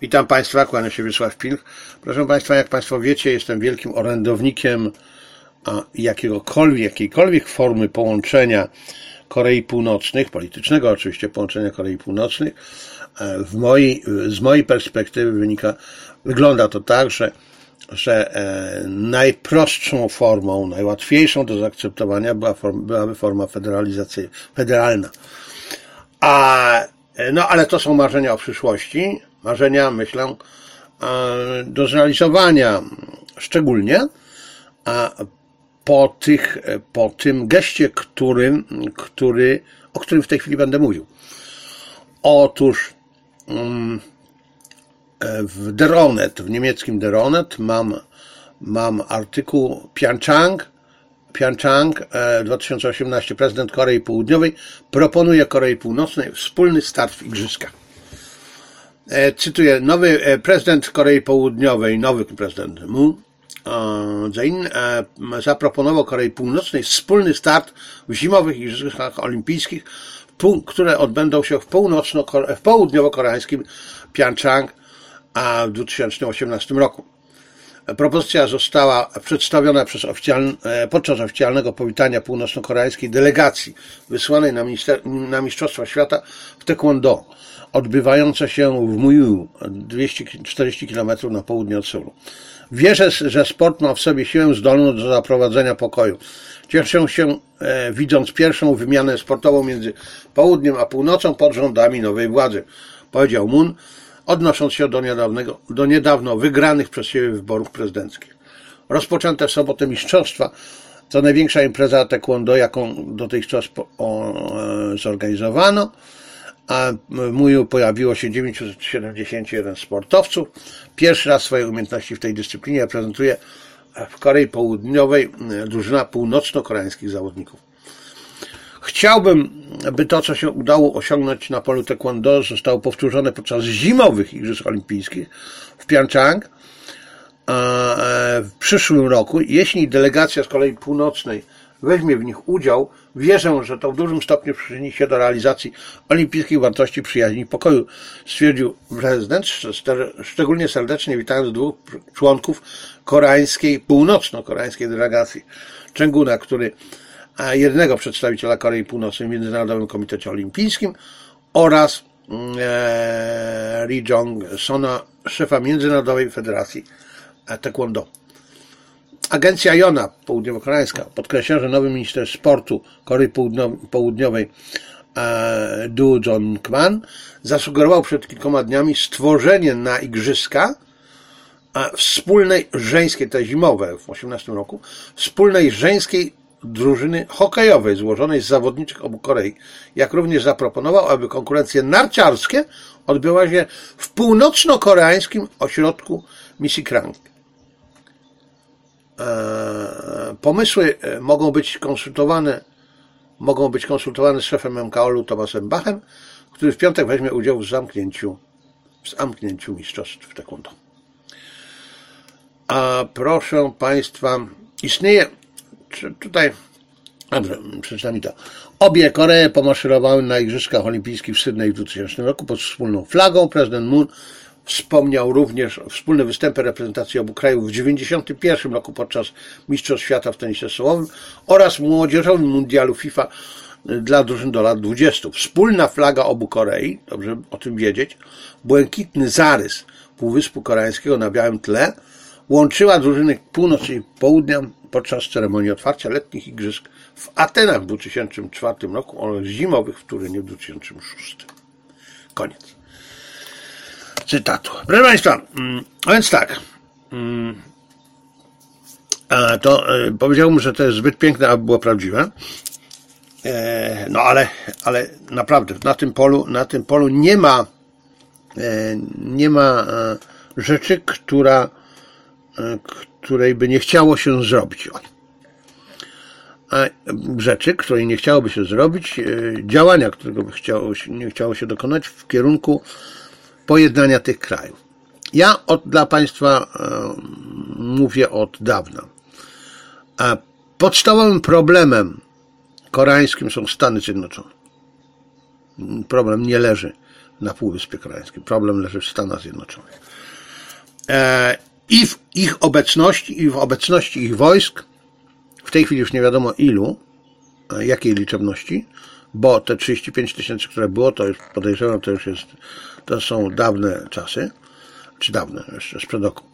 Witam Państwa, kłania się Wiesław Pilch. Proszę Państwa, jak Państwo wiecie, jestem wielkim orędownikiem jakiejkolwiek formy połączenia Korei Północnych, politycznego oczywiście połączenia Korei Północnych. Z mojej perspektywy wygląda to tak, że najprostszą formą, najłatwiejszą do zaakceptowania byłaby forma federalna. Ale to są marzenia o przyszłości, marzenia, myślę, do zrealizowania, szczególnie po tym geście, o którym w tej chwili będę mówił. Otóż w niemieckim Der Onet mam artykuł Pjöngjang 2018, prezydent Korei Południowej proponuje Korei Północnej wspólny start w igrzyskach. Cytuję, nowy prezydent Korei Południowej, nowy prezydent Moon Jae-in zaproponował Korei Północnej wspólny start w zimowych igrzyskach olimpijskich, które odbędą się w południowo-koreańskim Pjöngjang w 2018 roku. Propozycja została przedstawiona podczas oficjalnego powitania północno-koreańskiej delegacji wysłanej na Mistrzostwa Świata w Taekwondo, odbywające się w Muju, 240 km na południe od Seulu. Wierzę, że sport ma w sobie siłę zdolną do zaprowadzenia pokoju. Cieszę się, widząc pierwszą wymianę sportową między południem a północą pod rządami nowej władzy, powiedział Moon, odnosząc się do niedawno wygranych przez siebie wyborów prezydenckich. Rozpoczęte w sobotę mistrzostwa to największa impreza taekwondo, jaką dotychczas zorganizowano. W Muju pojawiło się 971 sportowców. Pierwszy raz swoje umiejętności w tej dyscyplinie reprezentuje w Korei Południowej drużyna północno-koreańskich zawodników. Chciałbym, by to, co się udało osiągnąć na polu taekwondo, zostało powtórzone podczas zimowych Igrzysk Olimpijskich w Pjöngjang w przyszłym roku. Jeśli delegacja z Korei Północnej weźmie w nich udział, wierzę, że to w dużym stopniu przyczyni się do realizacji olimpijskich wartości przyjaźni i pokoju, stwierdził prezydent, szczególnie serdecznie witając dwóch członków północno-koreańskiej delegacji. Chenguna, jednego przedstawiciela Korei Północnej w Międzynarodowym Komitecie Olimpijskim oraz Ri Jong-sona, szefa Międzynarodowej Federacji Taekwondo. Agencja Yona południowo-koreańska podkreśla, że nowy minister sportu Korei Południowej Do Jong-kwan zasugerował przed kilkoma dniami stworzenie na igrzyska wspólnej żeńskiej, te zimowe w 2018 roku, wspólnej żeńskiej drużyny hokejowej złożonej z zawodniczek obu Korei, jak również zaproponował, aby konkurencje narciarskie odbyła się w północno-koreańskim ośrodku Misikrang. Pomysły mogą być konsultowane z szefem MKOL-u Thomasem Bachem, który w piątek weźmie udział w zamknięciu mistrzostw taekwondo. Proszę Państwa, istnieje tutaj, dobrze, przeczytam mi to. Obie Koree pomaszerowały na Igrzyskach Olimpijskich w Sydney w 2000 roku pod wspólną flagą. Prezydent Moon wspomniał również wspólne występy reprezentacji obu krajów w 1991 roku podczas Mistrzostw Świata w tenisie stołowym oraz młodzieżowym mundialu FIFA dla drużyn do lat 20. Wspólna flaga obu Korei, dobrze o tym wiedzieć, błękitny zarys Półwyspu Koreańskiego na białym tle, łączyła drużyny północy i południa podczas ceremonii otwarcia letnich igrzysk w Atenach w 2004 roku oraz zimowych w Turynie w 2006. Koniec cytatu. Proszę Państwa, a więc tak, to powiedziałbym, że to jest zbyt piękne, aby było prawdziwe. No ale naprawdę na tym polu nie ma rzeczy, której by nie chciało się zrobić. Rzeczy, której nie chciałoby się zrobić, działania, którego by nie chciało się dokonać w kierunku pojednania tych krajów. Ja dla Państwa mówię od dawna. Podstawowym problemem koreańskim są Stany Zjednoczone. Problem nie leży na Półwyspie Koreańskim. Problem leży w Stanach Zjednoczonych. I w ich obecności, i w obecności ich wojsk, w tej chwili już nie wiadomo ilu, jakiej liczebności, bo te 35 000, które było, to już podejrzewam, to są dawne czasy, czy dawne, jeszcze sprzed roku.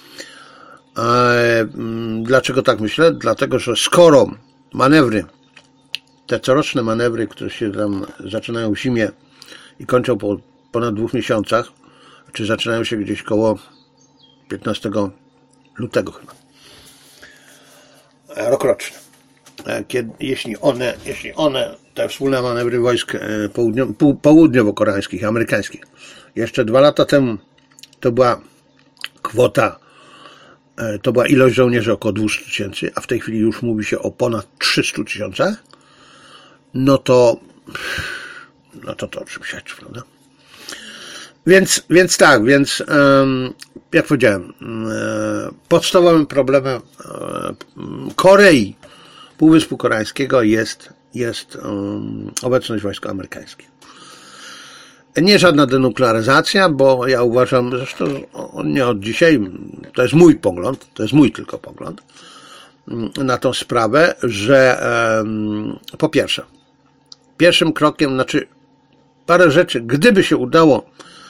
Dlaczego tak myślę? Dlatego, że skoro manewry, te coroczne manewry, które się tam zaczynają w zimie i kończą po ponad 2 miesiącach, czy zaczynają się gdzieś koło 15 lutego chyba, rokroczne. Jeśli one, te wspólne manewry wojsk południowo-koreańskich, amerykańskich, jeszcze 2 lata temu to była kwota, to była ilość żołnierzy około 200 000, a w tej chwili już mówi się o ponad 300 000, no to o czym świadczy, prawda? Więc jak powiedziałem, podstawowym problemem Korei, Półwyspu Koreańskiego jest obecność wojsk amerykańskich. Nie żadna denuklearyzacja, bo ja uważam, zresztą nie od dzisiaj, to jest mój pogląd, to jest mój tylko pogląd na tą sprawę, że po pierwsze, pierwszym krokiem, znaczy parę rzeczy, gdyby się udało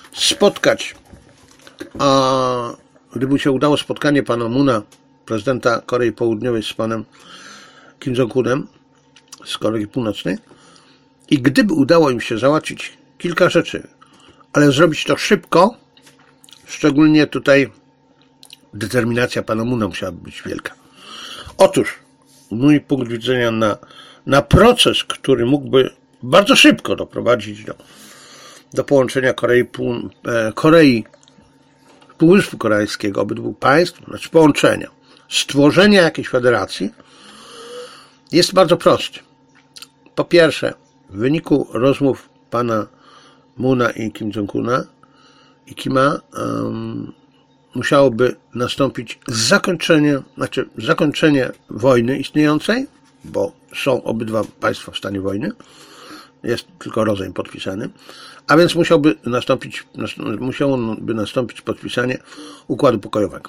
spotkanie pana Moona, prezydenta Korei Południowej, z panem Kim Jong-unem z Korei Północnej, i gdyby udało im się załatwić kilka rzeczy, ale zrobić to szybko, szczególnie tutaj determinacja pana Moona musiałaby być wielka. Otóż, mój punkt widzenia na proces, który mógłby bardzo szybko doprowadzić do połączenia Korei, Półwyspu Koreańskiego, obydwu państw, znaczy połączenia, stworzenia jakiejś federacji, jest bardzo prosty. Po pierwsze, w wyniku rozmów pana Moona i Kim Jong-una i Kima musiałoby nastąpić zakończenie wojny istniejącej, bo są obydwa państwa w stanie wojny, jest tylko rozejm podpisany, a więc musiałoby nastąpić podpisanie układu pokojowego.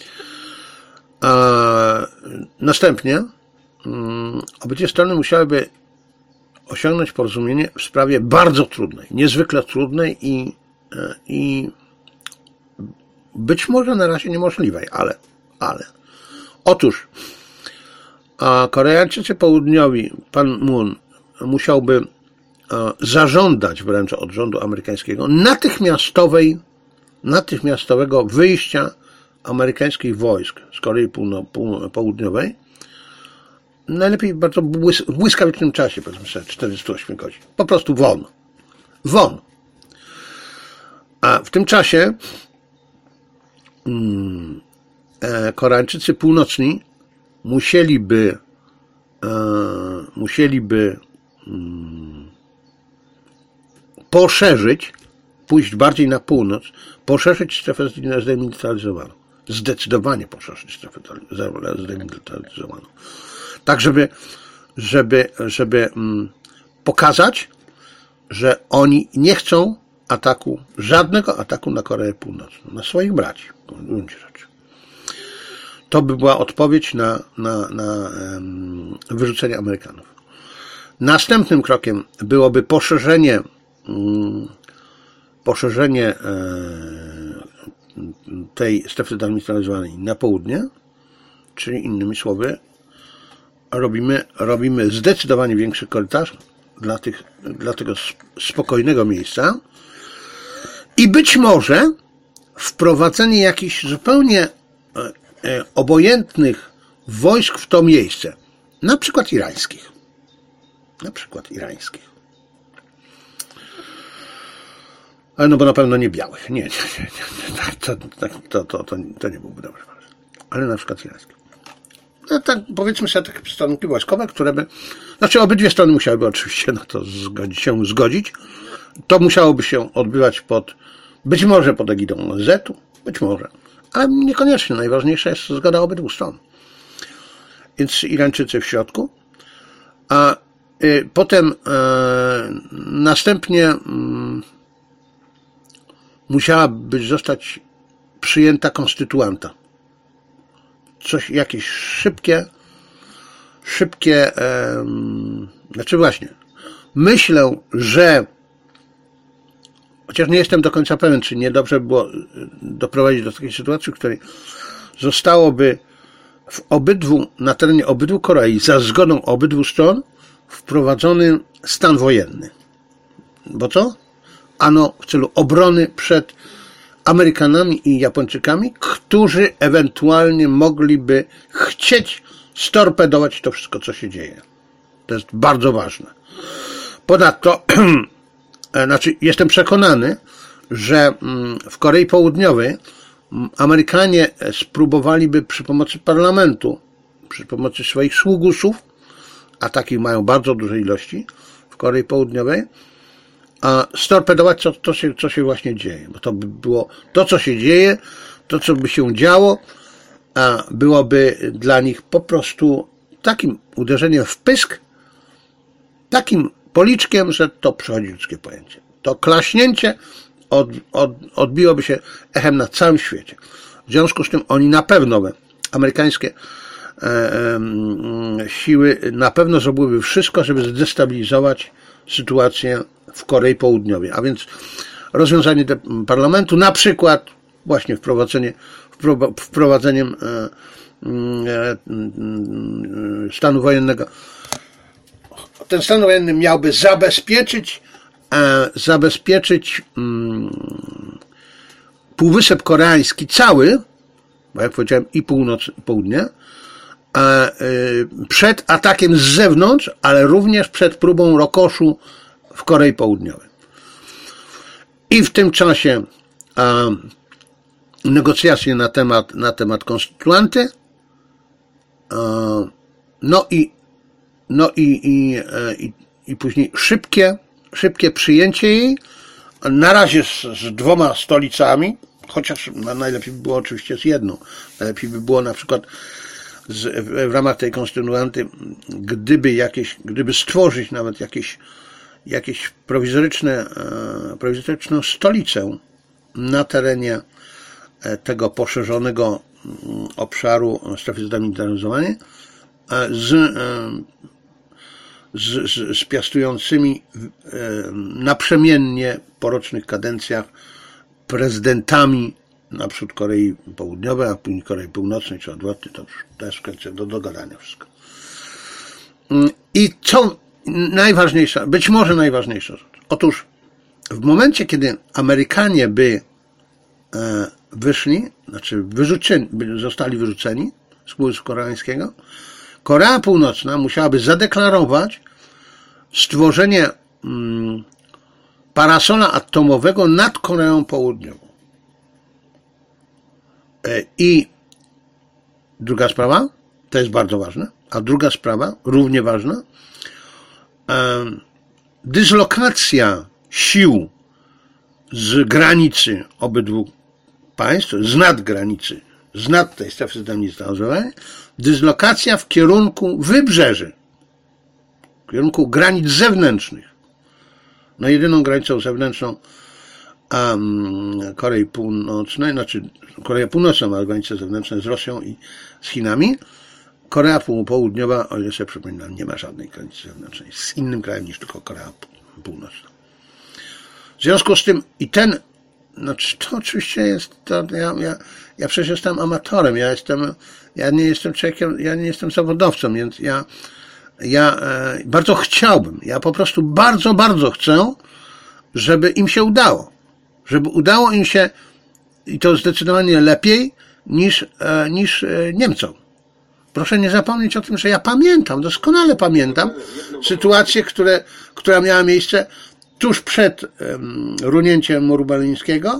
Następnie obydwie strony musiałyby osiągnąć porozumienie w sprawie bardzo trudnej, niezwykle trudnej i być może na razie niemożliwej, ale otóż Koreańczycy Południowi, pan Moon, musiałby zażądać wręcz od rządu amerykańskiego natychmiastowego wyjścia amerykańskich wojsk z Korei Południowej, najlepiej w bardzo błyskawicznym czasie, powiedzmy sobie 48 godzin. Po prostu won. A w tym czasie Koreańczycy Północni musieliby poszerzyć, pójść bardziej na północ, poszerzyć strefę zdemilitaryzowaną. Zdecydowanie poszerzyć strefę zdemilitaryzowaną. Tak, żeby pokazać, że oni nie chcą żadnego ataku na Koreę Północną, na swoich braci, w gruncie rzeczy. To by była odpowiedź na wyrzucenie Amerykanów. Następnym krokiem byłoby poszerzenie tej strefy demilitaryzowanej na południe, czyli innymi słowy robimy zdecydowanie większy korytarz dla tego spokojnego miejsca i być może wprowadzenie jakichś zupełnie obojętnych wojsk w to miejsce, na przykład irańskich. Ale no bo na pewno nie białych. Nie. To nie byłby dobry pomysł. Ale na przykład irańskich. No tak, powiedzmy sobie takie stosunki wojskowe, które by... Znaczy obydwie strony musiałyby oczywiście na to zgodzić. To musiałoby się odbywać być może pod egidą ONZ-u, być może. Ale niekoniecznie. Najważniejsza jest zgoda obydwu stron. Więc Irańczycy w środku. A potem następnie musiałaby zostać przyjęta konstytuanta. Jakieś szybkie, znaczy właśnie, myślę, że chociaż nie jestem do końca pewien, czy nie dobrze było doprowadzić do takiej sytuacji, w której zostałoby na terenie obydwu Korei, za zgodą obydwu stron, wprowadzony stan wojenny. Bo co? Ano w celu obrony przed Amerykanami i Japończykami, którzy ewentualnie mogliby chcieć storpedować to wszystko, co się dzieje. To jest bardzo ważne. Ponadto, jestem przekonany, że w Korei Południowej Amerykanie spróbowaliby przy pomocy parlamentu, przy pomocy swoich sługusów, a takich mają bardzo duże ilości w Korei Południowej, storpedować co się właśnie dzieje. Bo to by było to, co się dzieje, to, co by się działo, byłoby dla nich po prostu takim uderzeniem w pysk, takim policzkiem, że to przechodzi ludzkie pojęcie. To klaśnięcie odbiłoby się echem na całym świecie. W związku z tym oni na pewno, amerykańskie siły na pewno zrobiłyby wszystko, żeby zdestabilizować sytuację w Korei Południowej. A więc rozwiązanie parlamentu, na przykład właśnie wprowadzeniem stanu wojennego. Ten stan wojenny miałby zabezpieczyć Półwysep Koreański cały, bo jak powiedziałem i północ, i południe, przed atakiem z zewnątrz, ale również przed próbą rokoszu w Korei Południowej. I w tym czasie negocjacje na temat konstytuanty, i później szybkie przyjęcie jej, na razie z 2 stolicami, chociaż najlepiej by było oczywiście z jedną. Najlepiej by było na przykład w ramach tej konstytuanty, gdyby stworzyć nawet jakieś prowizoryczną stolicę na terenie tego poszerzonego obszaru strefy zdemilitaryzowanej z piastującymi naprzemiennie po rocznych kadencjach prezydentami naprzód Korei Południowej, a później Korei Północnej, czy odwrotnie, to jest kwestia do dogadania wszystko. I co najważniejsza, być może najważniejsza rzecz. Otóż w momencie, kiedy Amerykanie by wyszli, zostali wyrzuceni z Półwyspu Koreańskiego, Korea Północna musiałaby zadeklarować stworzenie parasola atomowego nad Koreą Południową. I druga sprawa, to jest bardzo ważne, a druga sprawa, równie ważna, dyslokacja sił z granicy obydwu państw, z nadgranicy, z nad tej strefy zdemilitaryzowanej, dyslokacja w kierunku wybrzeży, w kierunku granic zewnętrznych. No jedyną granicą zewnętrzną Korei Północnej, Korea Północna ma granice zewnętrzne z Rosją i z Chinami. Korea Południowa, o ile sobie przypominam, nie ma żadnej granicy zewnętrznej z innym krajem niż tylko Korea Północna. W związku z tym to oczywiście jest, ja przecież jestem amatorem, ja nie jestem człowiekiem, ja nie jestem zawodowcem, więc ja bardzo chciałbym, ja po prostu bardzo, bardzo chcę, żeby im się udało. Żeby udało im się, i to zdecydowanie lepiej niż Niemcom. Proszę nie zapomnieć o tym, że ja doskonale pamiętam sytuację, która miała miejsce tuż przed runięciem muru berlińskiego,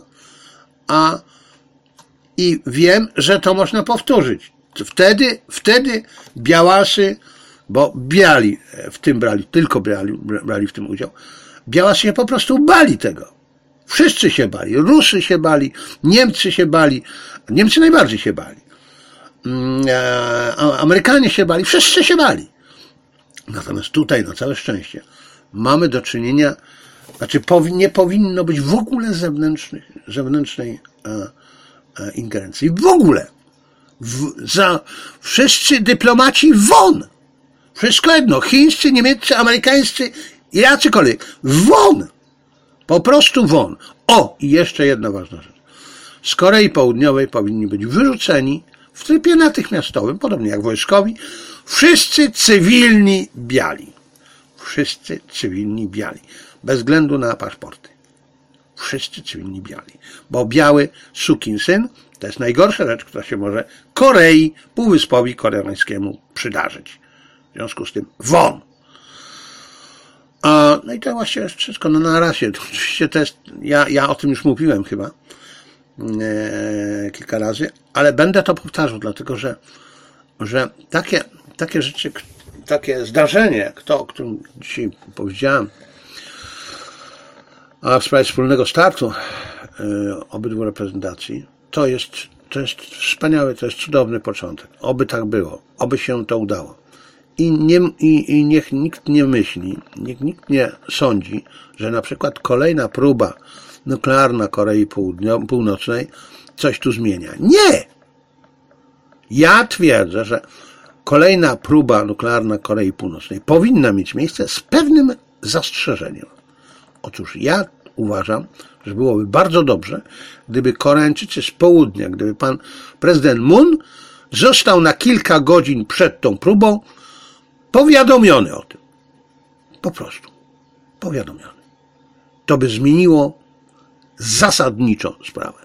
i wiem, że to można powtórzyć. Wtedy białasy, bo biali w tym brali w tym udział, białasy się po prostu bali tego. Wszyscy się bali. Rusy się bali, Niemcy się bali, Niemcy najbardziej się bali. Amerykanie się bali, wszyscy się bali. Natomiast tutaj, na całe szczęście, mamy do czynienia Znaczy nie powinno być w ogóle zewnętrznej ingerencji. W ogóle. Wszyscy dyplomaci won. Wszystko jedno. Chińscy, niemieccy, amerykańscy, jacykolwiek. Won. Po prostu won. O! I jeszcze jedna ważna rzecz. Z Korei Południowej powinni być wyrzuceni w trybie natychmiastowym, podobnie jak wojskowi, wszyscy cywilni biali. Wszyscy cywilni biali. Bez względu na paszporty. Wszyscy cywilni biali. Bo biały sukinsyn to jest najgorsza rzecz, która się może Korei, Półwyspowi Koreańskiemu przydarzyć. W związku z tym won. No i to właściwie jest wszystko. No na razie. Oczywiście to jest, ja o tym już mówiłem chyba kilka razy, ale będę to powtarzał, dlatego że takie rzeczy, takie zdarzenie, o którym dzisiaj powiedziałem, a w sprawie wspólnego startu obydwu reprezentacji, to jest wspaniały, to jest cudowny początek. Oby tak było, oby się to udało. I niech nikt nie myśli, niech nikt nie sądzi, że na przykład kolejna próba nuklearna Korei Północnej coś tu zmienia. Nie! Ja twierdzę, że kolejna próba nuklearna Korei Północnej powinna mieć miejsce z pewnym zastrzeżeniem. Otóż ja uważam, że byłoby bardzo dobrze, gdyby Koreańczycy z południa, gdyby pan prezydent Moon został na kilka godzin przed tą próbą powiadomiony o tym. Po prostu. Powiadomiony. To by zmieniło zasadniczo sprawę.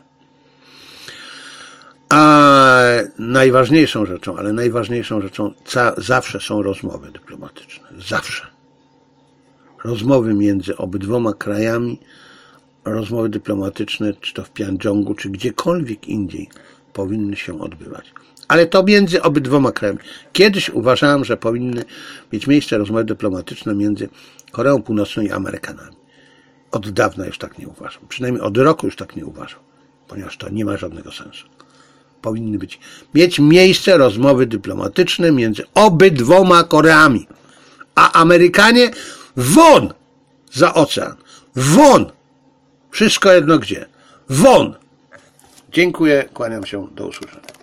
A najważniejszą rzeczą zawsze są rozmowy dyplomatyczne. Zawsze. Rozmowy między obydwoma krajami, rozmowy dyplomatyczne, czy to w Pjandżongu, czy gdziekolwiek indziej, powinny się odbywać. Ale to między obydwoma krajami. Kiedyś uważałem, że powinny mieć miejsce rozmowy dyplomatyczne między Koreą Północną i Amerykanami. Od dawna już tak nie uważam. Przynajmniej od roku już tak nie uważam. Ponieważ to nie ma żadnego sensu. Powinny mieć miejsce rozmowy dyplomatyczne między obydwoma Koreami. A Amerykanie won za ocean. Won. Wszystko jedno gdzie. Won. Dziękuję, kłaniam się, do usłyszenia.